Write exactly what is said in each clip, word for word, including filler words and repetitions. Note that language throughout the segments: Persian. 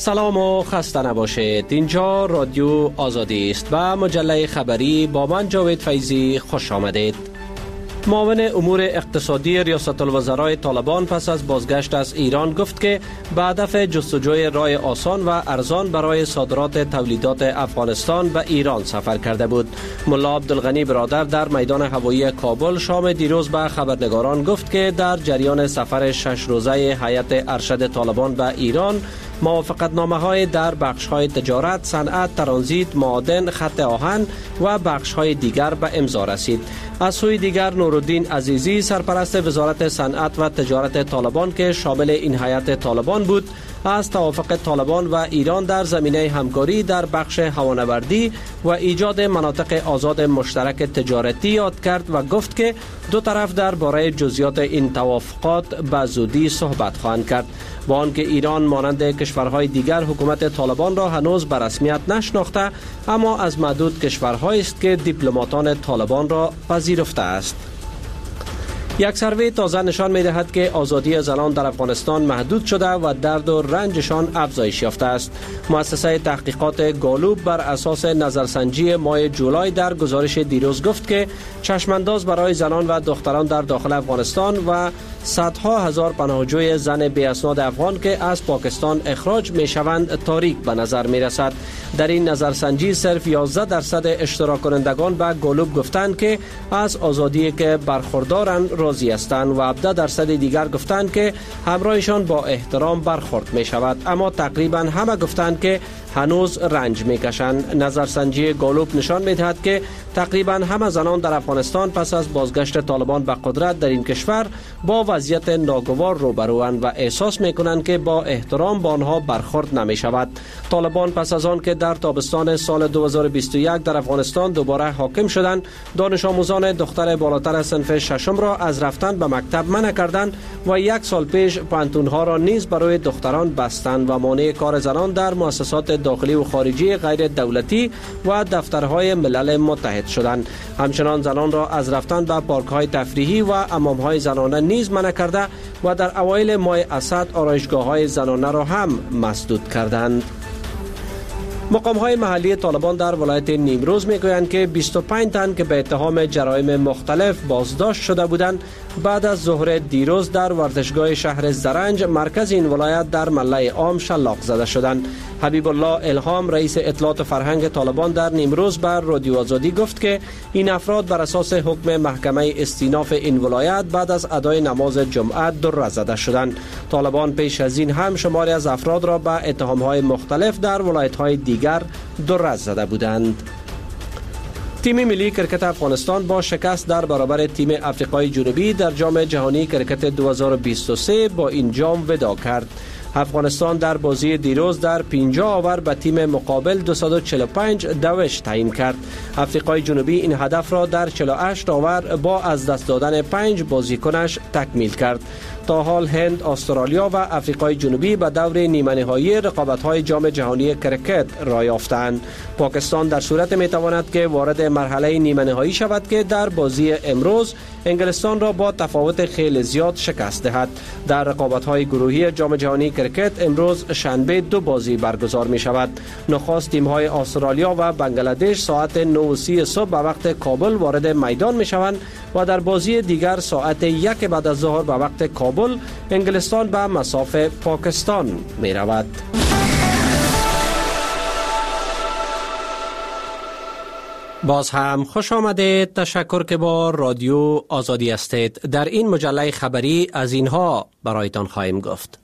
سلام و خسته نباشید. اینجا رادیو آزادی است و مجله خبری با من جاوید فیضی. خوش آمدید. معاون امور اقتصادی ریاست الوزرای طالبان پس از بازگشت از ایران گفت که به هدف جستجوی راه آسان و ارزان برای صادرات تولیدات افغانستان به ایران سفر کرده بود. ملا عبدالغنی برادر در میدان هوایی کابل شام دیروز به خبرنگاران گفت که در جریان سفر شش روزه هیئت ارشد طالبان به ایران موافقتنامه های در بخش های تجارت، صنعت، ترانزیت، معادن، خط آهن و بخش های دیگر به امضا رسید. از سوی دیگر نورالدین عزیزی سرپرست وزارت صنعت و تجارت طالبان که شامل این هیئت طالبان بود، از توافق طالبان و ایران در زمینه همکاری در بخش هوانوردی و ایجاد مناطق آزاد مشترک تجارتی یاد کرد و گفت که دو طرف درباره جزئیات این توافقات به زودی صحبت خواهند کرد. با آنکه ایران مانند کشورهای دیگر حکومت طالبان را هنوز به رسمیت نشناخته، اما از معدود کشورهایی است که دیپلماتان طالبان را پذیرفته است. یک سروی تازه نشان می‌دهد که آزادی زنان در افغانستان محدود شده و درد و رنجشان افزایش یافته است. مؤسسه تحقیقات گالوب بر اساس نظرسنجی ماه جولای در گزارش دیروز گفت که چشمانداز برای زنان و دختران در داخل افغانستان و صدها هزار پناهجوی زن بی اسناد افغان که از پاکستان اخراج می‌شوند تاریک به نظر می‌رسد. در این نظرسنجی صرف یازده درصد اشتراک کنندگان به گالوب گفتند که از آزادی که برخوردارند راضی هستند و هفده درصد دیگر گفتند که همراهشان با احترام برخورد می شود، اما تقریبا همه گفتند که هنوز رنج می کشند. نظرسنجی گالوب نشان می دهد که تقریبا همه زنان در افغانستان پس از بازگشت طالبان به قدرت در این کشور با وضعیت ناگوار روبروند و احساس می کنند که با احترام با آنها برخورد نمی شود. طالبان پس از آن که در تابستان سال دو هزار و بیست و یک در افغانستان دوباره حاکم شدند، دانش آموزان دختر بالاتر صنف ششم را از رفتن به مکتب منع کردند و یک سال پیش پانتونها را نیز برای دختران بستند و مانع کار زنان در مؤسسات داخلی و خارجی غیر دولتی و دفترهای ملل متحد شدند. همچنان زنان را از رفتن به پارک‌های تفریحی و حمام‌های زنانه نیز منع کرده و در اوایل ماه اسد آرایشگاه‌های زنانه را هم مسدود کردند. مقام‌های محلی طالبان در ولایت نیمروز می‌گویند که بیست و پنج تن که به اتهام جرایم مختلف بازداشت شده بودند بعد از ظهر دیروز در ورزشگاه شهر زرنج مرکز این ولایت در ملای عام شلاق زده شدند. حبیب الله الهام رئیس اطلاعات فرهنگ طالبان در نیمروز بر رادیو آزادی گفت که این افراد بر اساس حکم محکمه استیناف این ولایت بعد از ادای نماز جمعه دره زده شدند. طالبان پیش از این هم شماری از افراد را به اتهام‌های مختلف در ولایت‌های دیگر دره زده بودند. تیم ملی کرکت افغانستان با شکست در برابر تیم افریقای جنوبی در جام جهانی کرکت دو هزار و بیست و سه با این جام وداع کرد. افغانستان در بازی دیروز در پنجاه اوور به تیم مقابل دویست و چهل و پنج دوش تعیین کرد. افریقای جنوبی این هدف را در چهل و هشت اوور با از دست دادن پنج بازیکنش تکمیل کرد. تا حال هند، استرالیا و افریقای جنوبی به دور نیمه نهایی رقابت‌های جام جهانی کرکت راه یافتند. پاکستان در صورت می‌تواند که وارد مرحله نیمه نهایی شود که در بازی امروز انگلستان را با تفاوت خیلی زیاد شکست دهد. در رقابت‌های گروهی جام جهانی کرکت امروز شنبه دو بازی برگزار می‌شود. نخست تیم‌های استرالیا و بنگلادش ساعت نه و سی صبح به وقت کابل وارد میدان می‌شوند و در بازی دیگر ساعت یک بعد از ظهر به وقت کابل انگلستان به مصاف پاکستان می رود. باز هم خوش آمدید. تشکر که با رادیو آزادی هستید. در این مجله خبری از اینها برایتان خواهیم گفت.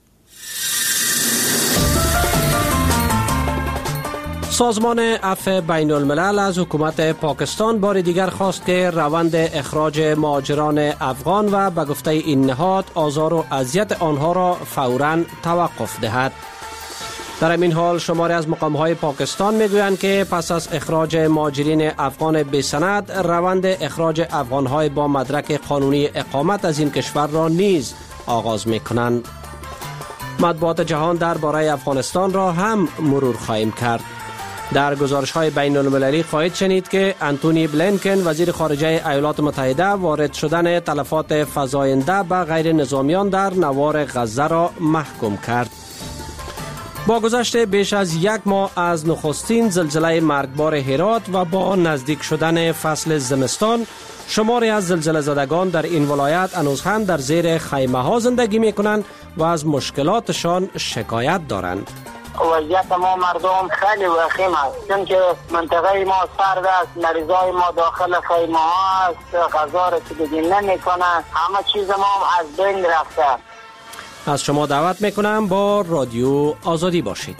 سازمان عفو بین الملل از حکومت پاکستان بار دیگر خواست که روند اخراج مهاجران افغان و به گفته این نهاد آزار و اذیت آنها را فوراً توقف دهد. در این حال شماری از مقام‌های پاکستان میگویند که پس از اخراج مهاجرین افغان بی سند روند اخراج افغان‌های با مدرک قانونی اقامت از این کشور را نیز آغاز می‌کنند. مطبوعات جهان درباره افغانستان را هم مرور خواهیم کرد. در گزارش‌های بین المللی خواهید شنید که انتونی بلینکن وزیر خارجه ایالات متحده وارد شدن تلفات فزاینده به غیر نظامیان در نوار غزه را محکوم کرد. با گذشت بیش از یک ماه از نخستین زلزله مرگبار هرات و با نزدیک شدن فصل زمستان، شماری از زلزله زدگان در این ولایت هنوز هم در زیر خیمه ها زندگی می کنند و از مشکلاتشان شکایت دارند. وضعیت ما مردم خیلی وخیم است، چون که منطقه ما سرد است، مریضای ما داخل خیمه ها است، غذا رسیدگی نمی کنه، همه چیز ما از بین رفته. از شما دعوت میکنم با رادیو آزادی باشید.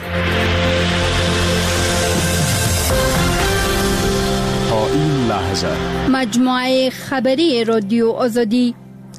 تا این لحظه مجموعه خبری رادیو آزادی.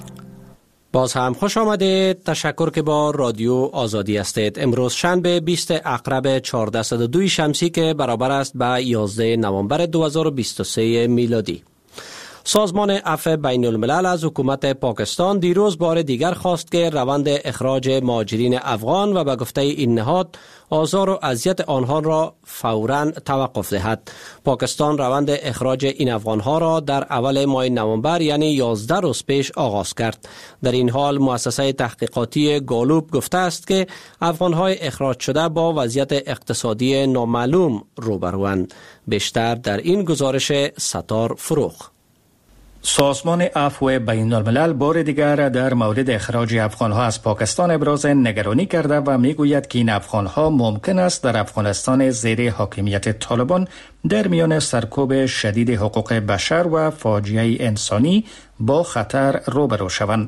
باز هم خوش آمدید. تشکر که با رادیو آزادی هستید. امروز شنبه بیست عقرب چهارصد و دو شمسی که برابر است به یازده نوامبر دو هزار و بیست و سه میلادی. سازمان عفو بین الملل از حکومت پاکستان دیروز بار دیگر خواست که روند اخراج مهاجرین افغان و به گفته این نهاد آزار و اذیت آنها را فوراً توقف دهد. پاکستان روند اخراج این افغانها را در اول ماه نوامبر یعنی یازده روز پیش آغاز کرد. در این حال مؤسسه تحقیقاتی گالوب گفته است که افغانهای اخراج شده با وضعیت اقتصادی نامعلوم روبروند. بیشتر در این گزارش ستار فروخ. سازمان عفو بین الملل بار دیگر در مورد اخراج افغانها از پاکستان ابراز نگرانی کرده و میگوید که این افغانها ممکن است در افغانستان زیر حاکمیت طالبان در میان سرکوب شدید حقوق بشر و فاجعه انسانی با خطر روبرو شوند.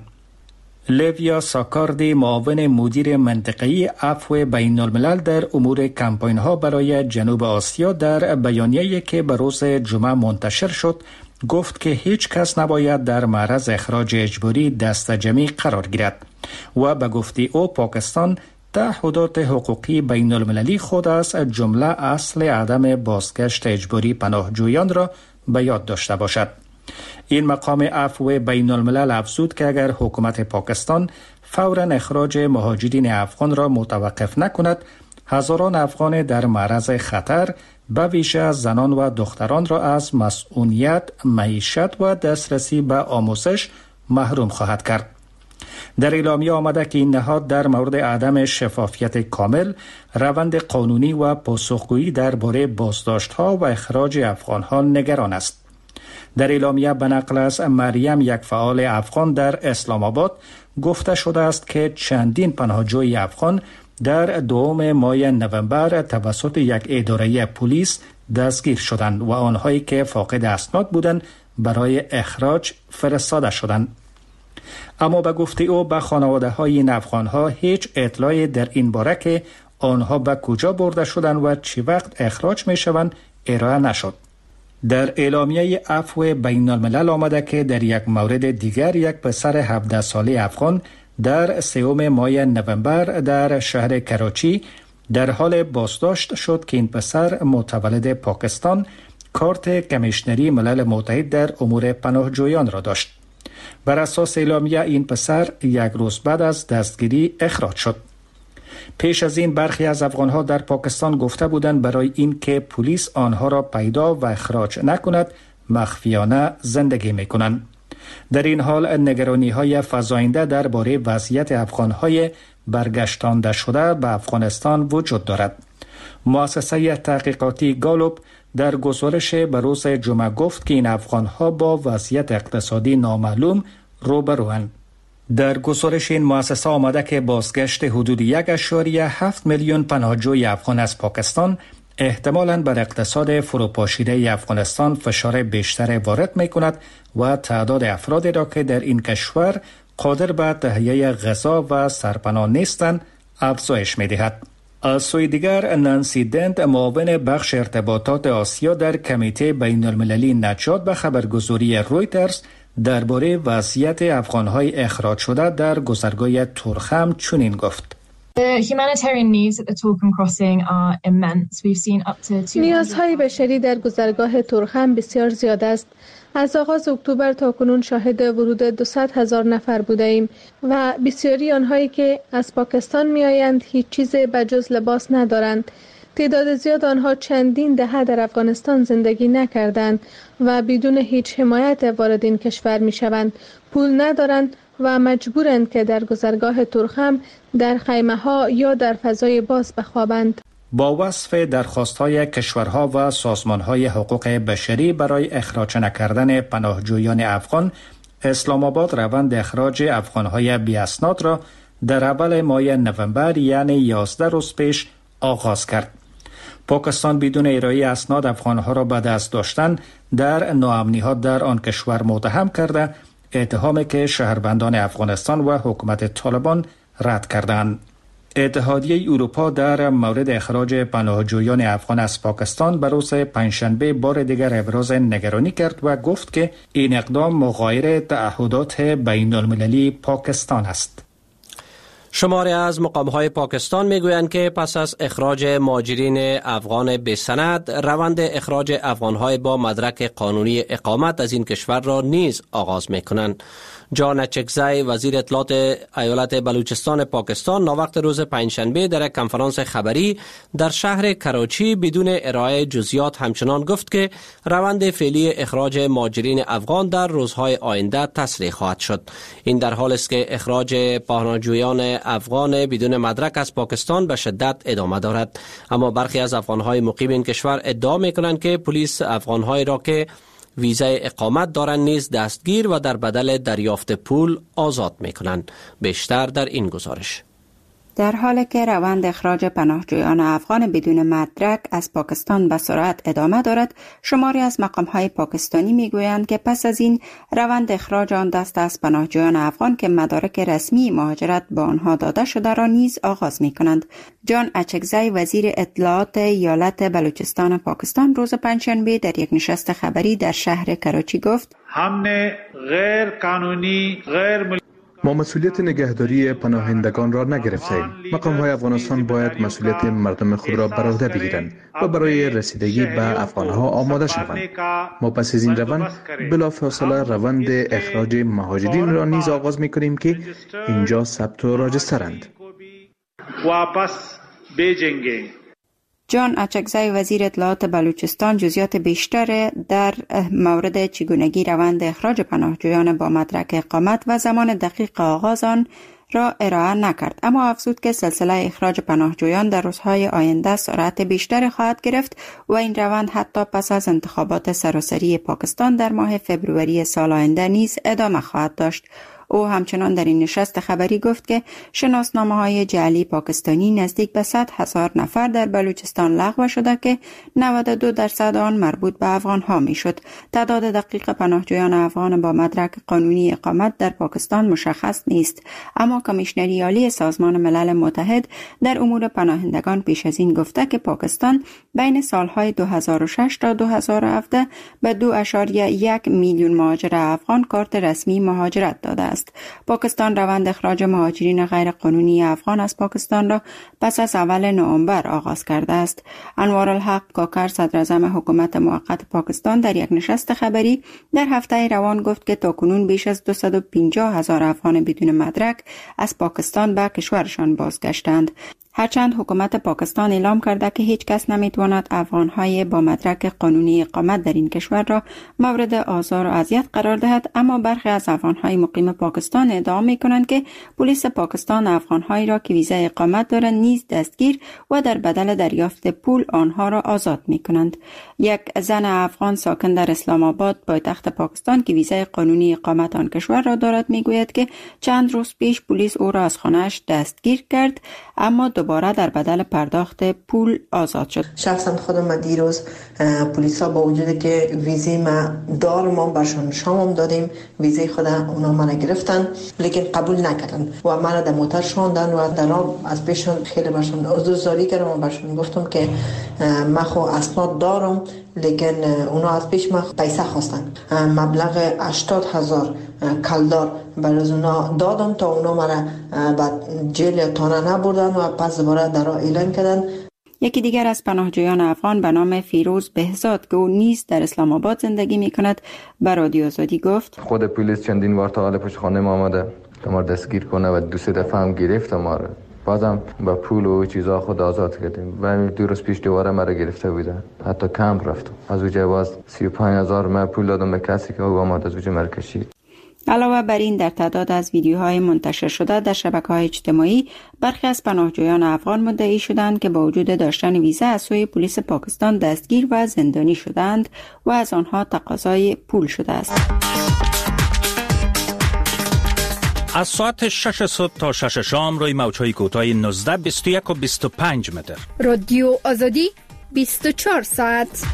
لیویا ساکاردی، معاون مدیر منطقه‌ای عفو بین الملل در امور کمپاین ها برای جنوب آسیا، در بیانیه‌ای که به روز جمعه منتشر شد گفت که هیچ کس نباید در معرض اخراج اجباری دست جمعی قرار گیرد و به گفته او پاکستان تعهدات حقوقی بین المللی خود از جمله اصل عدم بازگشت اجباری پناهجویان را به یاد داشته باشد. این مقام عفو بین الملل افزود که اگر حکومت پاکستان فوراً اخراج مهاجرین افغان را متوقف نکند، هزاران افغان در معرض خطر به ویژه از زنان و دختران را از مسئولیت، معیشت و دسترسی به آموزش محروم خواهد کرد. در اعلامیه آمده که این نهاد در مورد عدم شفافیت کامل، روند قانونی و پاسخگویی درباره بازداشت‌ها و اخراج افغان‌ها نگران است. در اعلامیه به نقل از مریم، یک فعال افغان در اسلام آباد، گفته شده است که چندین پناهجوی افغان در دوم ماه نوامبر توسط یک اداره پلیس دستگیر شدند و آنهایی که فاقد اسناد بودند برای اخراج فرستاده شدند. اما به گفته او به خانواده های این افغانها هیچ اطلاعی در این باره که آنها به کجا برده شدند و چی وقت اخراج می شوند ارائه نشد. در اعلامیه عفو بین الملل آمده که در یک مورد دیگر یک پسر هفده ساله افغان در سوم ماه نوامبر در شهر کراچی در حال بازداشت شد که این پسر متولد پاکستان کارت کمیشنری ملل متحد در امور پناهجویان را داشت. بر اساس اعلامیه این پسر یک روز بعد از دستگیری اخراج شد. پیش از این برخی از افغانها در پاکستان گفته بودند برای این که پلیس آنها را پیدا و اخراج نکند مخفیانه زندگی میکنند. در این حال نگرانی های فزاینده درباره وضعیت افغانهای برگشتانده شده به افغانستان وجود دارد. مؤسسه تحقیقاتی گالوب در گزارش به روز جمعه گفت که این افغانها با وضعیت اقتصادی نامعلوم روبروند. در گزارش این مؤسسه آمده که بازگشت حدود یک اشاریه هفت میلیون پناهجوی افغان از پاکستان احتمالاً بر اقتصاد فروپاشیده افغانستان فشار بیشتر وارد می کند و تعداد افرادی را که در این کشور قادر به تهیه غذا و سرپناه نیستند افزایش می دهد. از سوی دیگر نانسی دنت، معاون بخش ارتباطات آسیا در کمیته بین المللی نجات، به خبرگزاری رویترز درباره وضعیت افغانهای اخراج شده در گذرگاه تورخم چنین گفت: نیازهای بشری در گذرگاه تورخم بسیار زیاد است. از آغاز اکتبر تا کنون شاهد ورود دویست هزار نفر بوده ایم و بسیاری آنهایی که از پاکستان می آیند هیچ چیز بجز لباس ندارند. تعداد زیاد آنها چندین دهه در افغانستان زندگی نکردند و بدون هیچ حمایت وارد این کشور می شوند. پول ندارند و مجبورند که در گذرگاه تورخم در خیمه ها یا در فضای باز بخوابند. با وصف درخواست‌های کشورها و سازمان‌های حقوق بشری برای اخراج نکردن پناهجویان افغان، اسلام آباد روند اخراج افغان‌های بی‌اسناد را در اول ماه نوامبر یعنی یازده روز پیش آغاز کرد. پاکستان بدون ارائه اسناد افغان‌ها را به دست داشتن در ناامنی‌ها در آن کشور متهم کرده، اتهامی که شهروندان افغانستان و حکومت طالبان رد کردند. اتحادیه اروپا در مورد اخراج پناهجویان افغان از پاکستان به روز پنجشنبه بار دیگر ابراز نگرانی کرد و گفت که این اقدام مغایر تعهدات بین المللی پاکستان است. شماری از مقام‌های پاکستان میگویند که پس از اخراج مهاجرین افغان بی سند، روند اخراج افغان‌های با مدرک قانونی اقامت از این کشور را نیز آغاز می‌کنند. جان اچکزی، وزیر اطلاعات ایالت بلوچستان پاکستان، ناوقت روز پنجشنبه در یک کنفرانس خبری در شهر کراچی بدون ارائه جزئیات همچنان گفت که روند فعلی اخراج مهاجرین افغان در روزهای آینده تسریع خواهد شد. این در حالی است که اخراج پناهجویان افغان بدون مدرک از پاکستان به شدت ادامه دارد، اما برخی از افغان‌های مقیم این کشور ادعا می‌کنند که پلیس افغان‌هایی را که ویزای اقامت دارند نیز دستگیر و در بدل دریافت پول آزاد می‌کنند. بیشتر در این گزارش. در حالی که روند اخراج پناهجویان افغان بدون مدرک از پاکستان به سرعت ادامه دارد، شماری از مقام‌های پاکستانی می‌گویند که پس از این روند اخراج آن دست از پناهجویان افغان که مدارک رسمی مهاجرت به آنها داده شده را نیز آغاز می‌کنند. جان اچکزی، وزیر اطلاعات ایالت بلوچستان پاکستان، روز پنجشنبه در یک نشست خبری در شهر کراچی گفت: همه غیر قانونی غیر ما مسئولیت نگهداری پناهندگان را نگرفتیم. مقام‌های افغانستان باید مسئولیت مردم خود را بر عهده بگیرند و برای رسیدگی به افغان‌ها آماده شوند. ما پس از این روند بلافاصله روند اخراج مهاجرین را نیز آغاز می‌کنیم که اینجا ثبت و راجسترند. واپس بجنگیں. جان اچکزی، وزیر اطلاعات بلوچستان، جزئیات بیشتر در مورد چگونگی روند اخراج پناهجویان با مدرک اقامت و زمان دقیق آغاز آن را ارائه نکرد، اما افزود که سلسله اخراج پناهجویان در روزهای آینده سرعت بیشتری خواهد گرفت و این روند حتی پس از انتخابات سراسری پاکستان در ماه فوریه سال آینده نیز ادامه خواهد داشت. او همچنان در این نشست خبری گفت که شناسنامه‌های جعلی پاکستانی نزدیک به صد هزار نفر در بلوچستان لغو شده که نود و دو درصد آن مربوط به افغان‌ها میشد. تعداد دقیق پناهجویان افغان با مدرک قانونی اقامت در پاکستان مشخص نیست، اما کمیشنری عالی سازمان ملل متحد در امور پناهندگان پیش از این گفته که پاکستان بین سالهای دو هزار و شش تا دو هزار و هفده به دو اشاریه یک میلیون مهاجر افغان کارت رسمی مهاجرت داده است. پاکستان روند اخراج مهاجرین غیر قانونی افغان از پاکستان را پس از اول نوامبر آغاز کرده است. انوارالحق کاکر، صدر اعظم حکومت موقت پاکستان، در یک نشست خبری در هفته روان گفت که تاکنون بیش از دویست و پنجاه هزار افغان بدون مدرک از پاکستان به کشورشان بازگشتند. هرچند حکومت پاکستان اعلام کرده که هیچ کس نمیتواند افغان‌های با مدرک قانونی اقامت در این کشور را مورد آزار و اذیت قرار دهد، اما برخی از افغان‌های مقیم پاکستان ادعا می‌کنند که پلیس پاکستان افغان‌هایی را که ویزای اقامت دارند نیز دستگیر و در بدل دریافت پول آنها را آزاد می‌کنند. یک زن افغان ساکن در اسلام آباد، پایتخت پاکستان، که ویزای قانونی اقامت آن کشور را دارد، می‌گوید که چند روز پیش پلیس او را از خانه‌اش دستگیر کرد، اما دوباره در بدل پرداخت پول آزاد شد. شخصا خودم دیروز پلیسا با وجودی که ویزی ما دارم ما برشان شامم دادیم، ویزی خود اونا من گرفتن لیکن قبول نکردن و من در موتر شوندن و در راه از پیشون خیلی برشان عذرخواهی کردم و برشان گفتم که من خو اسناد دارم لیکن اونا از پیش ما پیسه خواستن. مبلغ هشتاد هزار کلدار برای اونا دادم تا اونا مرا بعد جیل تانه نبردن و پس دوباره در راه اعلام کردن. یکی دیگر از پناهجویان افغان به نام فیروز بهزاد که او نیز در اسلام آباد زندگی می کند به رادیو آزادی گفت: خود پلیس چندین بار تا حال پشت خانه ما آمده که ما دستگیر کنه و دو سه دفعه هم گرفت ما رو، بازم با پول و چیزا خود آزاد کردیم و دو روز پیش دوباره مرا گرفته بودن، حتی کمپ رفتم. از وجه باز سی و پنج هزار من پول دادم به کسی که او آمد از وجه مرا کشید. علاوه بر این در تعداد از ویدیوهای منتشر شده در شبکه‌های اجتماعی برخی از پناهجویان افغان مدعی شدند که با وجود داشتن ویزا از سوی پلیس پاکستان دستگیر و زندانی شدند و از آنها تقاضای پول شده است. از ساعت شش صبح تا شش شام روی موج‌های کوتاه نوزده، بیست و یک و بیست و پنج متر. رادیو آزادی بیست و چهار ساعت.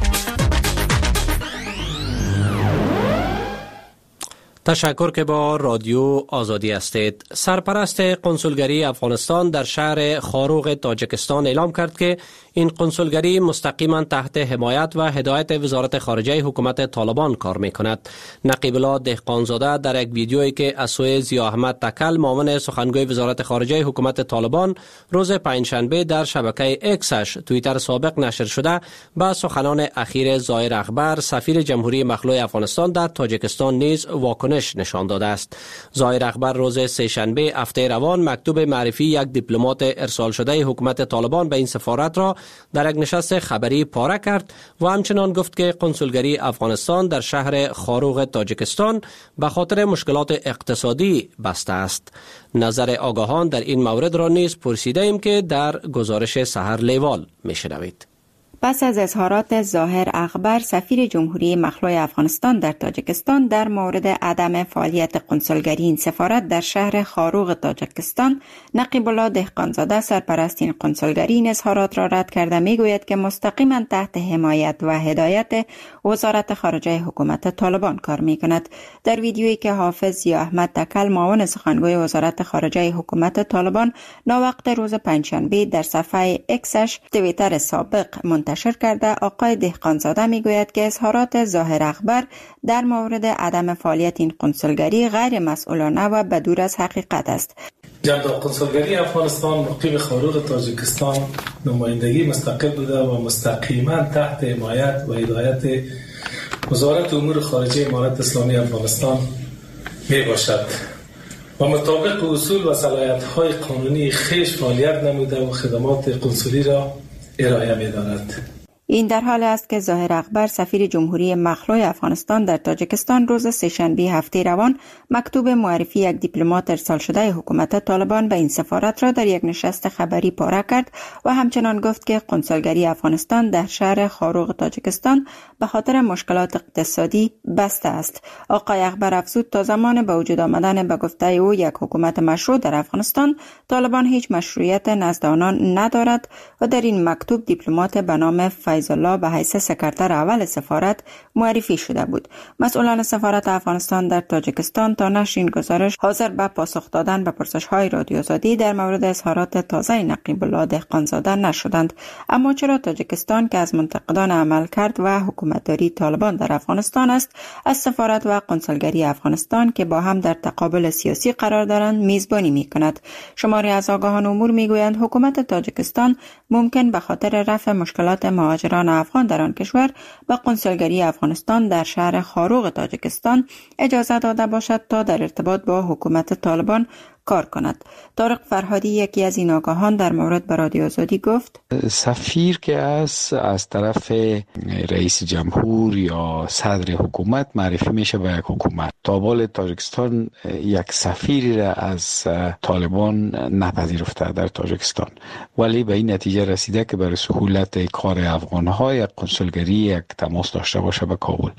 تشکر که با رادیو آزادی هستید. سرپرست کنسولگری افغانستان در شهر خاروغ تاجیکستان اعلام کرد که این کنسولگری مستقیما تحت حمایت و هدایت وزارت خارجه حکومت طالبان کار میکند. نقیب الله دهقانزاده در یک ویدیویی که از سوی ضیا احمد تکل معاون سخنگوی وزارت خارجه حکومت طالبان روز پنجشنبه در شبکه اکسش توییتر سابق نشر شده با سخنان اخیر ظاهر اخبر سفیر جمهوری مخلوع افغانستان در تاجیکستان نیز واکنش نشان داده است. ظاهر اخبر روز سه‌شنبه هفته روان مکتوب معرفی یک دیپلمات ارسال شده حکومت طالبان به این سفارت را در یک نشست خبری پاره کرد و همچنان گفت که کنسولگری افغانستان در شهر خاروغ تاجیکستان به خاطر مشکلات اقتصادی بسته است. نظر آگاهان در این مورد را نیز پرسیده ایم که در گزارش سحر لیوال میشنوید. پس از اظهارات ظاهر اخبر سفیر جمهوری مخلوع افغانستان در تاجیکستان در مورد عدم فعالیت کنسولگری این سفارت در شهر خاروغ تاجیکستان، نقیب الله دهقانزاده سرپرست این کنسولگری این اظهارات را رد کرده میگوید که مستقیما تحت حمایت و هدایت وزارت خارجه حکومت طالبان کار میکند. در ویدیویی که حافظ ضیا احمد تکل معاون سخنگوی وزارت خارجه حکومت طالبان ناوقت روز پنجشنبه در صفحه اکسش توییتر سابق منتشر کرده، آقای دهقانزاده میگوید که اظهارات ظاهر اخبر در مورد عدم فعالیت این کنسولگری غیر مسئولانه و بدور از حقیقت است. جناب کنسولگری افغانستان مقیم خاروغ تاجیکستان نمایندگی مستقل بوده و مستقیما تحت حمایت و هدایت وزارت امور خارجه امارت اسلامی افغانستان می باشد و مطابق اصول و صلاحیت‌های قانونی خویش فعالیت نموده و خدمات کنسولی را ارائه می دارد. این در حال است که ظاهر اخبر سفیر جمهوری مخلوع افغانستان در تاجیکستان روز سه‌شنبه هفته روان مکتوب معرفی یک دیپلمات ارسال شده حکومت طالبان به این سفارت را در یک نشست خبری پاره کرد و همچنان گفت که کنسولگری افغانستان در شهر خاروغ تاجیکستان به خاطر مشکلات اقتصادی بسته است. آقای اخبر افزود تا زمان به وجود آمدن به گفته او یک حکومت مشروع در افغانستان، طالبان هیچ مشروعیت نزد آنان ندارد و در این مکتوب دیپلمات به نام فیض الله به حیث سکرتر اول سفارت معرفی شده بود. مسئولان سفارت افغانستان در تاجیکستان تا نشر این گزارش حاضر به پاسخ دادن به پرسش‌های رادیو آزادی در مورد اظهارات تازه نقیب الله دهقانزاده نشدند. اما چرا تاجیکستان که از منتقدان عمل کرد و حکومتداری طالبان در افغانستان است، از سفارت و کنسولگری افغانستان که با هم در تقابل سیاسی قرار دارند میزبانی می‌کند؟ شماری از آگاهان امور می‌گویند حکومت تاجیکستان ممکن به خاطر رفع مشکلات مهاجران افغان در آن کشور به کنسولگری افغانستان در شهر خاروغ تاجیکستان اجازه داده باشد تا در ارتباط با حکومت طالبان کار کند. طارق فرهادی یکی از این آگاهان در مورد به رادیو آزادی گفت سفیر که از از طرف رئیس جمهور یا صدر حکومت معرفی میشه به یک حکومت. تا بال تاجیکستان یک سفیری را از طالبان نپذیرفته در تاجیکستان، ولی به این نتیجه رسیده که برای سهولت کار افغان‌ها یک کنسولگری یک تماس داشته باشه به کابل.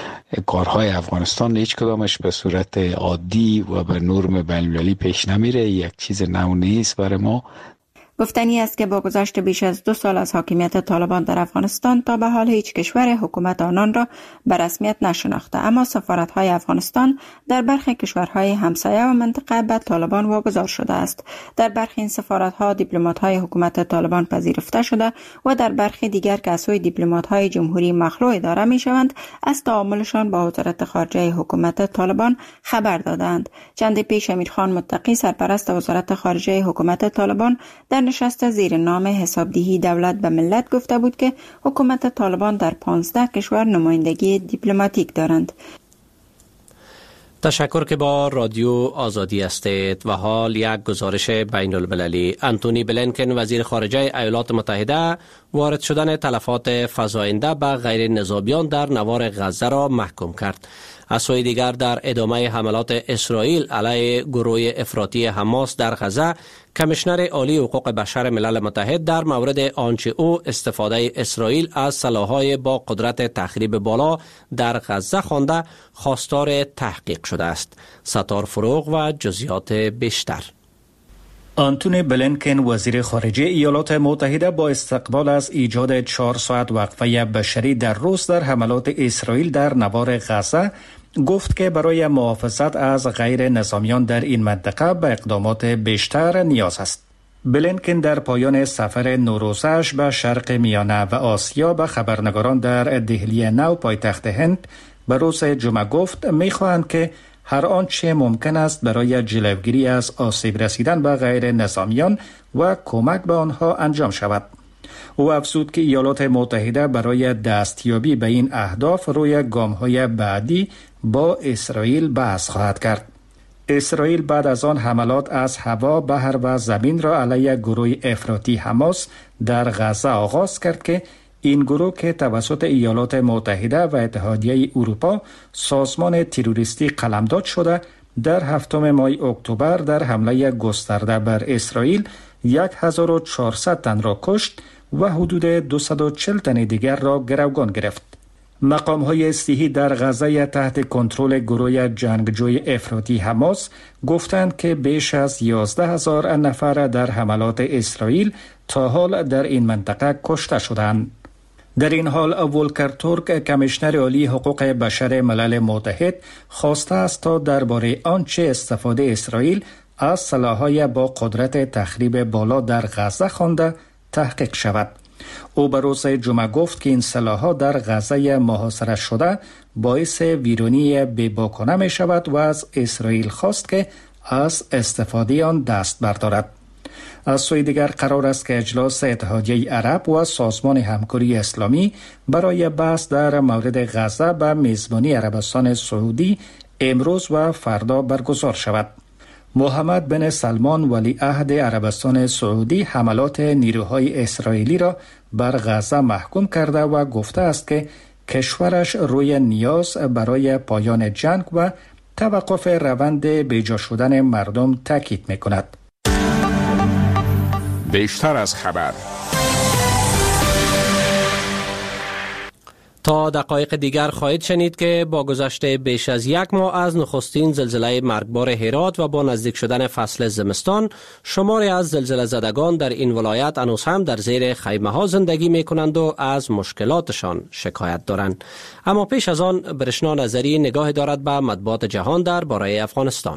کارهای افغانستان هیچ کدامش به صورت عادی و به نرم بین‌المللی پیش نمیره، یک چیز نو نیست برای ما. گفتنی است که با گذشت بیش از دو سال از حاکمیت طالبان در افغانستان تا به حال هیچ کشور حکومت آنان را به رسمیت نشناخته، اما سفارت‌های افغانستان در برخی کشورهای همسایه و منطقه به طالبان واگذار شده است. در برخی این سفارت‌ها دیپلمات‌های حکومت طالبان پذیرفته شده و در برخی دیگر که از سوی دیپلمات‌های جمهوری مخلوع اداره می‌شوند از تعاملشان با وزارت خارجه حکومت طالبان خبر دادند. چند پیش امیرخان متقی سرپرست وزارت خارجه حکومت طالبان در نشست زیر نام حسابدهی دولت به ملت گفته بود که حکومت طالبان در پانزده کشور نمایندگی دیپلماتیک دارند. تشکر که با رادیو آزادی هستید. و حال یک گزارش بین المللی. انتونی بلینکن وزیر خارجه ایالات متحده وارد شدن تلفات فزاینده به غیر نظامیان در نوار غزه را محکوم کرد. از سوی دیگر در ادامه حملات اسرائیل علیه گروه افراطی حماس در غزه، کمیشنر عالی حقوق بشر ملل متحد در مورد آنچه او استفاده اسرائیل از سلاح‌های با قدرت تخریب بالا در غزه خوانده خواستار تحقیق شده است. ستار فروغ و جزئیات بیشتر. آنتونی بلینکن وزیر خارجه ایالات متحده با استقبال از ایجاد چهار ساعت وقفه بشری در روز در حملات اسرائیل در نوار غزه گفت که برای محافظت از غیر نظامیان در این منطقه به اقدامات بیشتر نیاز است. بلینکن در پایان سفر نوروزش به شرق میانه و آسیا به خبرنگاران در دهلی نو پایتخت هند به روز جمعه گفت می‌خواهند که هر آنچه ممکن است برای جلوگیری از آسیب رسیدن به غیر نظامیان و کمک به آنها انجام شود. او افزود که ایالات متحده برای دستیابی به این اهداف روی گام‌های بعدی با اسرائیل بحث خواهد کرد. اسرائیل بعد از آن حملات از هوا، بحر و زمین را علیه گروه افراطی حماس در غزه آغاز کرد که این گروه که توسط ایالات متحده و اتحادیه اروپا سازمان تروریستی قلمداد شده، در هفتم ماه اکتبر در حمله گسترده بر اسرائیل هزار و چهارصد تن را کشت و حدود دویست و چهل تن دیگر را گروگان گرفت. مقام‌های صحی در غزه تحت کنترل گروه جنگجوی افراطی حماس گفتند که بیش از یازده هزار نفر در حملات اسرائیل تا حال در این منطقه کشته شدند. در این حال ولکر تورک، کمیشنر عالی حقوق بشر ملل متحد، خواسته است تا درباره آنچه استفاده اسرائیل از سلاح‌های با قدرت تخریب بالا در غزه خوانده تحقیق شود. او به روز جمعه گفت که این سلاح‌ها در غزه محاصره شده باعث ویرانی بی‌باکانه می شود و از اسرائیل خواست که از استفاده آن دست بردارد. از سوی دیگر قرار است که اجلاس اتحادیه عرب و سازمان همکاری اسلامی برای بحث در مورد غزه به میزبانی عربستان سعودی امروز و فردا برگزار شود. محمد بن سلمان ولی عهد عربستان سعودی حملات نیروهای اسرائیلی را بر غزه محکوم کرده و گفته است که کشورش روی نیاز برای پایان جنگ و توقف روند بیجا شدن مردم تاکید می‌کند. بیشتر از خبر. تا دقایق دیگر خواهید شنید که با گذشت بیش از یک ماه از نخستین زلزله مرگبار هرات و با نزدیک شدن فصل زمستان، شماری از زلزله زدگان در این ولایت هنوز هم در زیر خیمه ها زندگی می کنند و از مشکلاتشان شکایت دارند. اما پیش از آن برشنا نظری نگاه دارد به مطبوعات جهان در باره افغانستان.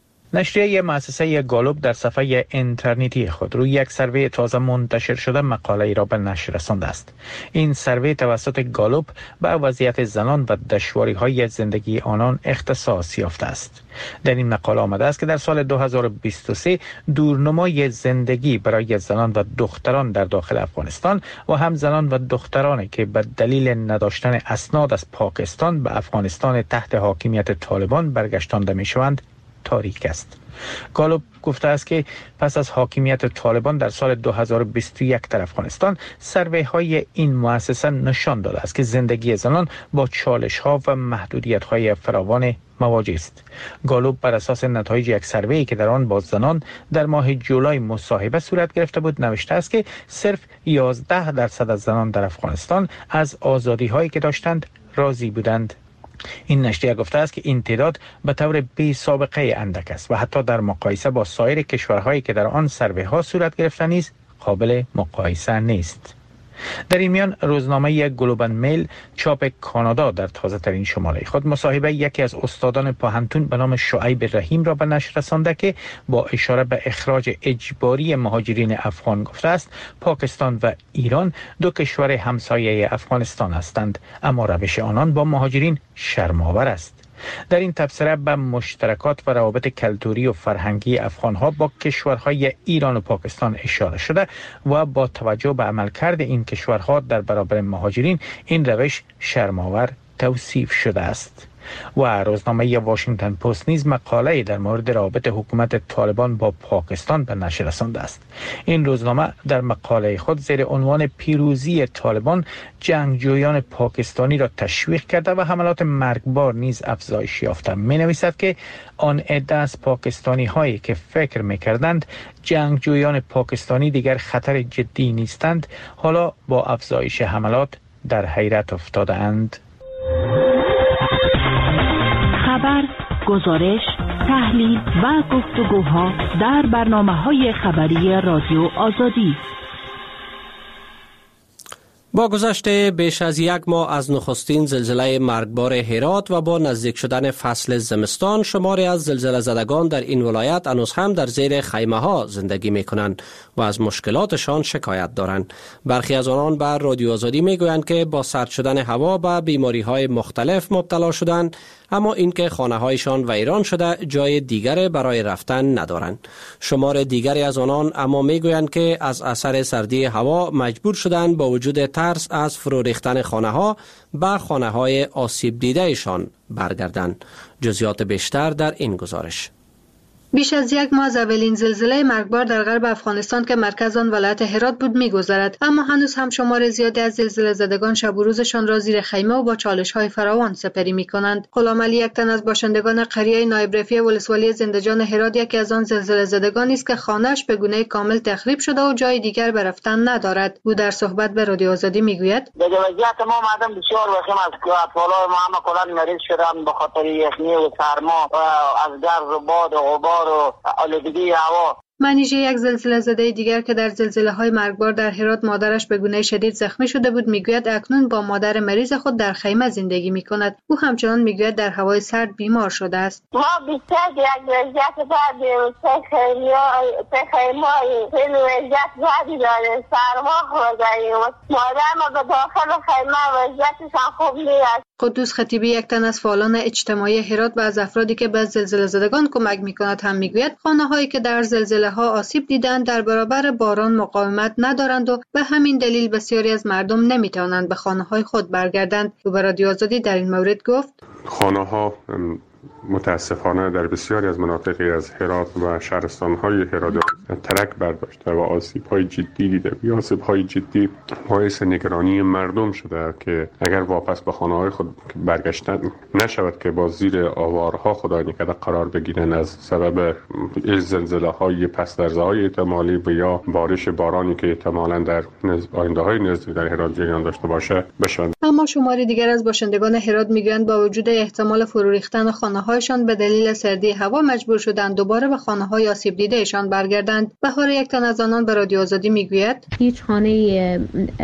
نشریه مؤسسه گالوب در صفحه اینترنتی خود روی یک سروی تازه منتشر شده مقاله ای را به نشر رسانده است. این سروی توسط گالوب به وضعیت زنان و دشواری‌های زندگی آنان اختصاص یافته است. در این مقاله آمده است که در سال دو هزار و بیست و سه دورنمای زندگی برای زنان و دختران در داخل افغانستان و هم زنان و دخترانی که به دلیل نداشتن اسناد از پاکستان به افغانستان تحت حاکمیت طالبان برگشتانده می‌شوند تاریک است. گالوب گفته است که پس از حاکمیت طالبان در سال دو هزار و بیست و یک در افغانستان، سروی های این مؤسسه نشان داده است که زندگی زنان با چالش ها و محدودیت های فراوان مواجه است. گالوب بر اساس نتایج یک سروی که در آن با زنان در ماه جولای مصاحبه صورت گرفته بود نوشته است که صرف یازده درصد از زنان در افغانستان از آزادی هایی که داشتند راضی بودند. این نشریه گفته است که این تعداد به طور بی سابقه اندک است و حتی در مقایسه با سایر کشورهایی که در آن سروی ها صورت گرفته نیز قابل مقایسه نیست. در این میان روزنامه گلوبال میل چاپ کانادا در تازه ترین شماره خود مصاحبه یکی از استادان پاهنتون به نام شعیب رحیم را به نشر رسانده که با اشاره به اخراج اجباری مهاجرین افغان گفته است پاکستان و ایران دو کشور همسایه افغانستان هستند، اما روش آنان با مهاجرین شرم‌آور است. در این تبصره به مشترکات و روابط کلتوری و فرهنگی افغانها با کشورهای ایران و پاکستان اشاره شده و با توجه به عملکرد این کشورها در برابر مهاجرین این روش شرم‌آور توصیف شده است. و روزنامه واشنگتن پست نیز مقاله در مورد رابطه حکومت طالبان با پاکستان به نشر رسانده است. این روزنامه در مقاله خود زیر عنوان پیروزی طالبان جنگجویان پاکستانی را تشویق کرده و حملات مرگبار نیز افزایش یافته می نویسد که آن عده از پاکستانی هایی که فکر می کردند جنگجویان پاکستانی دیگر خطر جدی نیستند، حالا با افزایش حملات در حیرت افتاده اند. خبر، گزارش، تحلیل و گفتگوها در برنامه‌های خبری رادیو آزادی. با گذشت بیش از یک ماه از نخستین زلزله مرگبار هرات و با نزدیک شدن فصل زمستان، شماری از زلزله زدگان در این ولایت هنوز هم در زیر خیمه ها زندگی می کنند و از مشکلاتشان شکایت دارند. برخی از آنان بر رادیو آزادی می گویند که با سرد شدن هوا به بیماری های مختلف مبتلا شدند، اما اینکه خانه هایشان ویران شده جای دیگر برای رفتن ندارند. شمار دیگری از آنان اما می گویند که از اثر سردی هوا مجبور شدند با وجود ترس از فرو ریختن خانه ها به خانه های آسیب دیده ایشان برگردند. جزئیات بیشتر در این گزارش. بیش از یک ماه از اولین زلزله مرگبار در غرب افغانستان که مرکز آن ولایت هرات بود می‌گذرد، اما هنوز هم شمار زیادی از زلزله زدگان شب و روزشان را زیر خیمه و با چالش‌های فراوان سپری می‌کنند. غلام علی، یک تن از باشندگان قریه نایب رفیع ولسوالی زندجان هرات، یکی از آن زلزله زدگان است که خانه‌اش به گونه کامل تخریب شده و جای دیگر به رفتن ندارد. او در صحبت به رادیو آزادی می‌گوید: در وضعیت ما مردم بسیار وخیم است که اطفالای ما همه کلا مریض شدن به خاطر یخنی و سرما و از گرد و باد و غبار و آلودگی هوا. منیژه، یک زلزله زده دیگر که در زلزله‌های مرگبار در هرات مادرش به گونه شدید زخمی شده بود، میگوید اکنون با مادر مریض خود در خیمه زندگی میکند. او همچنان میگوید در هوای سرد بیمار شده است. ما بیشتر یک وضعیت بعد سه خیمه این وضعیت بعدی داره، سرما خورده‌ایم. مادر ما به داخل خیمه وضعیتشان خوب نیست. قدوس خطیبی، یک تن از فعالان اجتماعی هرات و از افرادی که به زلزله زدگان کمک میکند هم میگوید خانه‌هایی که در زلزله ها آسیب دیدند در برابر باران مقاومت ندارند و به همین دلیل بسیاری از مردم نمیتوانند به خانه‌های خود برگردند. او به رادیو آزادی در این مورد گفت: خانه‌ها متاسفانه در بسیاری از مناطقی از هرات و شهرستان‌های هرات ترک برداشته و آسیب‌های جدی دیده. این آسیب‌های جدی باعث نگرانی مردم شده که اگر واپس به خانه‌های خود برگشتن نشود که با زیر آوارها خدای نکرده قرار بگیرن از سبب زلزله‌های پس درزهای احتمالی و یا بارش بارانی که احتمالاً در آینده‌های نزدیک در هرات جریان داشته باشه بشوند. اما شماری دیگر از باشندگان هرات میگویند با وجود احتمال فرو ریختن خانه‌هایشان به دلیل سردی هوا مجبور شدند دوباره به خانه‌های آسیب دیدهشان برگردند. بهار، یک تن از آنان به رادیو آزادی میگوید: هیچ خانه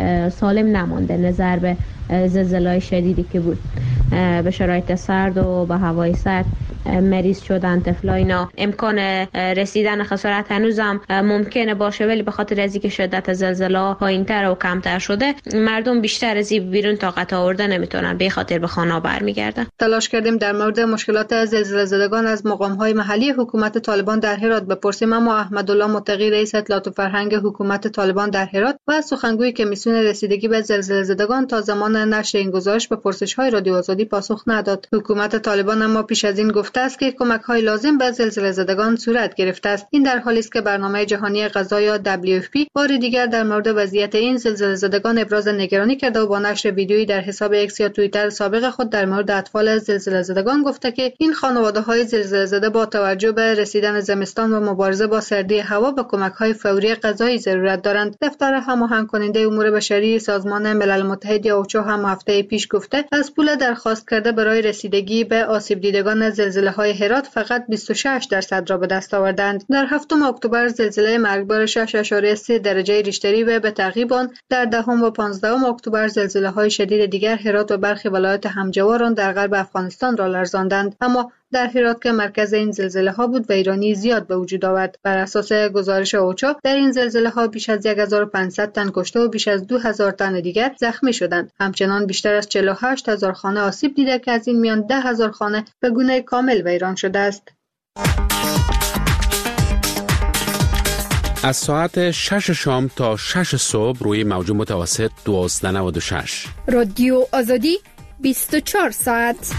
سالم نمانده نظر به زلزله‌های شدیدی که بود. به شرایط سرد و به هوای سرد مریض شدن طفلا، اینا امکان رسیدن خسارت هنوزم ممکنه باشه، ولی به خاطر از اینکه شدت زلزله پایین‌تر و کمتر شده مردم بیشتر از این بیرون طاقت آورده نمیتونن، به خاطر به خانه برمیگردن. تلاش کردیم در مورد مشکلات زلزله زدگان از مقام‌های محلی حکومت طالبان در هرات بپرسیم، اما احمدالله متقی، رئیس اطلاعات و فرهنگ حکومت طالبان در هرات و سخنگوی کمیسیون رسیدگی به زلزله زدگان تا زمان نشر این گزارش به پرسش‌های رادیو آزادی پاسخ نداد. حکومت طالبان اما پیش از این گفته است که کمک‌های لازم به زلزله زدگان صورت گرفته است. این در حالی است که برنامه جهانی غذا یا دبلیو اف پی بار دیگر در مورد وضعیت این زلزله زدگان ابراز نگرانی کرده و با نشر ویدیویی در حساب ایکس یا توییتر سابق خود در مورد اطفال زلزله زدگان گفته که این خانواده‌های زلزله زده با توجه به رسیدن زمستان و مبارزه با سردی هوا به کمک‌های فوری غذایی ضرورت دارند. دفتر هماهنگ کننده امور بشری سازمان ملل متحد یا اوچا هم هفته پیش گفته از پول درخواست کرده برای رسیدگی به آسیب دیدگان زلزله‌های هرات فقط بیست و شش درصد را به دست آوردند. در هفتم اکتبر زلزله مرگبار شش اشاره سه درجه ریشتری و به تعقیب آن در دهم و پانزدهم اکتبر زلزله‌های شدید دیگر هرات و برخی ولایات همجوار آن در غرب افغانستان را لرزاندند. اما در هرات که مرکز این زلزله ها بود ویرانی زیاد به وجود آورد. بر اساس گزارش اوچا در این زلزله ها بیش از هزار و پانصد تن کشته و بیش از دو هزار تن دیگر زخمی شدند. همچنان بیشتر از چهل و هشت هزار خانه آسیب دیده که از این میان ده هزار خانه به گونه کامل ویران شده است. از ساعت شش شام تا شش صبح روی موج متوسط دوازده نود و شش رادیو آزادی بیست و چهار ساعت.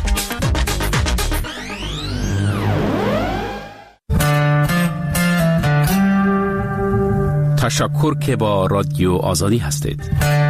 تشکر که با رادیو آزادی هستید.